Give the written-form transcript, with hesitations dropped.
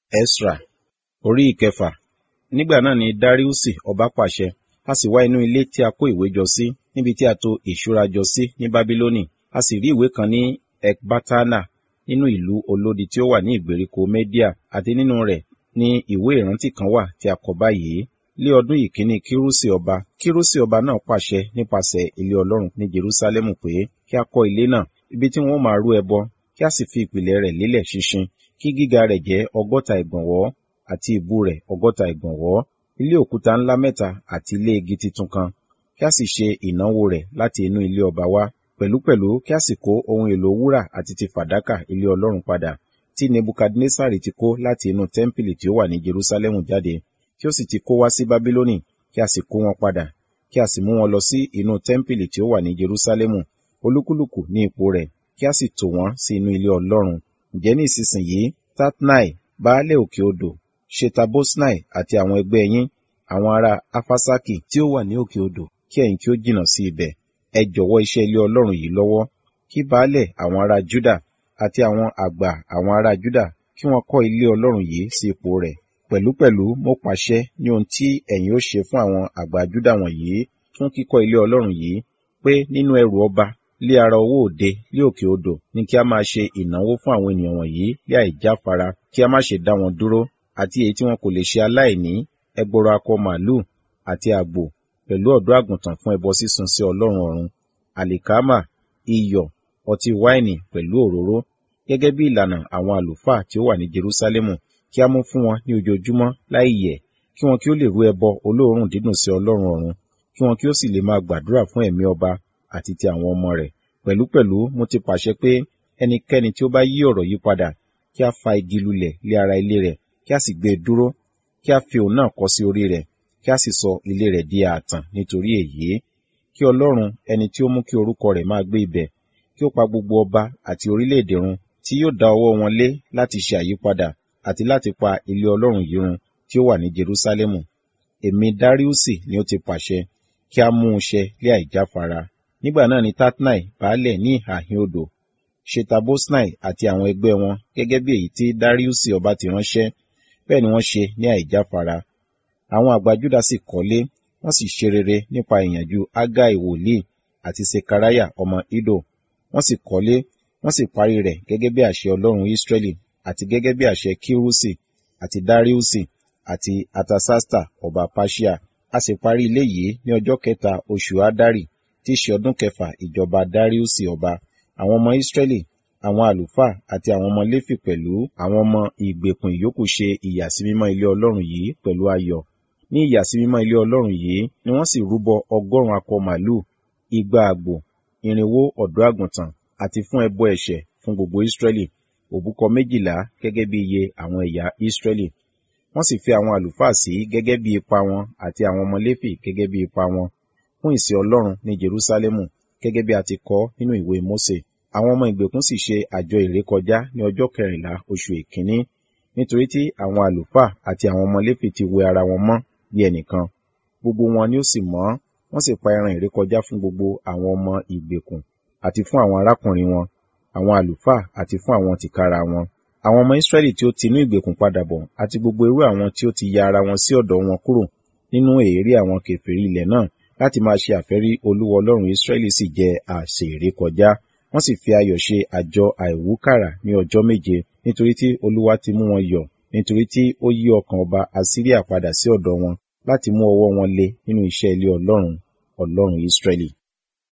Esra orí ìkẹfà. Nígbà náà ni Dariusi ọba pàṣẹ, a sì wá inú ilé tí a kó ìwé jọ sí, níbi tí a tò ìṣúra jọ sí ní Bábílónì. A sì rí ìwé kan ní Ekbatana nínú ìlú olódi tí ó wà ní ìgbèríko Media, àti nínú rẹ̀ ni ìwé ìrántí kan wà tí a kọ báyìí: lé ọdún ìkíní Kírusi ọba náà pàṣẹ nípasẹ̀ ilé Ọlọ́run ní Jerúsálẹ́mù pé kí a kọ́ ilé náà, ibi tí wọ́n máa rú ẹbọ, kí a sì fi ìpìlẹ̀ rẹ̀ lélẹ̀ ṣinṣin, kí gíga rẹ̀ jẹ́ 60 ìgbọ̀nwọ́ àti ìbú rẹ̀ 60 ìgbọ̀nwọ́, ilé òkúta ńlá 3 àti ilé igi titun kan, kí a sì ṣe ìnáwó rẹ̀ láti inú ilé ọba wá. Pẹ̀lúpẹ̀lú kí a sì kó ohun èlò wúrà àti ti fàdákà ilé Ọlọ́run padà, tí Nebukadnesari ti kó láti inú tẹ́ḿpìlì tí ó wà ní Jerúsálẹ́mù jáde, tí ó sì ti kó wá sí Bábílónì, kí a sì kó wọn padà, kí a sì mú wọn lọ sí inú tẹ́ḿpìlì tí ó wà ní Jerúsálẹ́mù, olúkúlùkù ní ipò rẹ̀, kí a sì tò wọ́n sí inú ilé Ọlọ́run. Ǹjẹ́ ní ìsinsìnyí, Tatnai, baálẹ̀ òkè odò, Ṣetabosnai àti àwọn ẹgbẹ́ yín, àwọn ará Afasaki tí ó wà ní òkè odò, kí ẹ̀yin kí ó jìnnà sí ibẹ̀. Ẹ jọ̀wọ́ iṣẹ́ ilé Ọlọ́run yìí lọ́wọ́, kí baálẹ̀ àwọn ará Juda àti àwọn àgbà àwọn ará Juda kí wọ́n kọ́ ilé Ọlọ́run yìí sí ipò rẹ̀. Pẹ̀lúpẹ̀lú mo pàṣẹ ní ohun tí ẹ̀yin ó ṣe fún àwọn àgbà Juda wọ̀nyí fún kíkọ́ ilé Ọlọ́run yìí, pé nínú ẹrù ọba, lé ara owó òde lé òkè odò, ní kí a máa ṣe ìnáwó fún àwọn ènìyàn wọ̀nyí lé àìjáfara, kí a má ṣe dá wọn dúró, àti èyí tí wọn kò lè ṣe aláìní, ẹgbọrọ akọ màlúù àti àgbò, pẹ̀lú ọ̀dọ́ àgùntàn fún ẹbọ sísun sí Ọlọ́run ọ̀run, àlìkámà, iyọ̀, ọtí wáìnì pẹ̀lú òróró, gẹ́gẹ́ bí ìlànà àwọn àlùfáà tí ó wà ní Jerúsálẹ́mù, kí a mú fún wọn ní ojoojúmọ́ láì yẹ̀, kí wọn kí ó lè rú ẹbọ olóòórùn dídùn sí Ọlọ́run ọ̀run, kí wọn kí ó sì lè máa gbàdúrà fún ẹ̀mí ọba àti ti àwọn ọmọ rẹ̀. Pẹ̀lúpẹ̀lú mo ti pàṣẹ pé ẹnikẹ́ni tí ó bá yí ọ̀rọ̀ yìí padà, kí a fa igi lulẹ̀ lé ara ilé rẹ̀, kí a sì gbé e dúró, kí a fi òun náà kọ́ sí orí rẹ̀, kí a sì sọ ilé rẹ̀ di ààtàn nítorí èyí. Kí Ọlọ́run, ẹni tí ó mú kí orúkọ rẹ̀ máa gbé ibẹ̀, kí ó pa gbogbo ọba àti orílẹ̀-èdè run tí yóò dá ọwọ́ wọn lé láti ṣe àyípadà àti láti pa ilé Ọlọ́run yìí run tí ó wà ní Jerúsálẹ́mù. Èmi Dariusi ni ó ti pàṣẹ, kí a mú un ṣẹ lé àìjáfara. Nígbà náà ni Tatnai, baálẹ̀ ní ìhà ìhín odò, Ṣetabosnai àti àwọn ẹgbẹ́ wọn, gẹ́gẹ́ bí èyí tí Dariusi ọba ti ránṣẹ́, bẹ́ẹ̀ ni wọ́n ṣe ní àìjáfara. Àwọn àgbà Juda sì kọ́lé, wọ́n sì ṣe rere nípa ìyànjú Hagai wòlíì àti Sekariah ọmọ Iddo. Wọ́n sì kọ́lé, wọ́n sì parí rẹ̀ gẹ́gẹ́ bí àṣẹ Ọlọ́run Israẹli, àti gẹ́gẹ́ bí àṣẹ Kirusi àti Dariusi àti Artasasta ọba Persia. A sì parí ilé yìí ní ọjọ́ 3 oṣù Adari, tí í ṣe ọdún 6 ìjọba Dariusi ọba. Àwọn ọmọ Israẹli, àwọn àlùfáà àti àwọn ọmọ Léfì pẹ̀lú àwọn ọmọ ìgbèkùn ìyókù ṣe ìyàsímímọ́ ilé Ọlọ́run yìí pẹ̀lú ayọ̀. Ní ìyàsímímọ́ ilé Ọlọ́run yìí ni wọ́n sì rúbọ 100 akọ màlúù, 200 àgbò, 400 ọ̀dọ́ àgùntàn, àti fún ẹbọ ẹ̀ṣẹ̀ fún gbogbo Israẹli, òbúkọ 12 gẹ́gẹ́ bí iye àwọn ẹ̀yà Israẹli. Wọ́n sì fi àwọn àlùfáà sí gẹ́gẹ́ bí ipa wọn àti àwọn ọmọ Léfì gẹ́gẹ́ bí ipa wọn fún ìsìn Ọlọ́run ní Jerúsálẹ́mù, gẹ́gẹ́ bí a ti kọ nínú ìwé Mósè. Àwọn ọmọ ìgbèkùn sì ṣe àjọ ìrékọjá ní ọjọ́ 14 oṣù èkínní, nítorí tí àwọn àlùfáà àti àwọn ọmọ Léfì ti wẹ ara wọn mọ́ bí ẹnìkan. Gbogbo wọn ni ó sì mọ́, wọ́n sì pa ẹran ìrékọjá fún gbogbo àwọn ọmọ ìgbèkùn àti fún àwọn arákùnrin wọn, àwọn àlùfáà àti fún àwọn tìkára wọn. Àwọn ọmọ Israẹli tí ó ti inú ìgbèkùn padà bọ̀, àti gbogbo irú àwọn tí ó ti ya ara wọn sí ọ̀dọ̀ wọn kúrò nínú èérí àwọn kèfèrí ilẹ̀ náà láti máa ṣe àfẹ́rí Olúwa Ọlọ́run Israẹli sì jẹ àsè ìrékọjá. Wọ́n sì fi ayọ̀ ṣe àjọ àìwúkàrà ní ọjọ́ 7, nítorí tí Olúwa ti mú wọn yọ̀, nítorí tí ó yí ọkàn ọba Asiria padà sí ọ̀dọ̀ wọn láti mú ọwọ́ wọn le nínú iṣẹ́ ilé Ọlọ́run, Ọlọ́run Israẹli.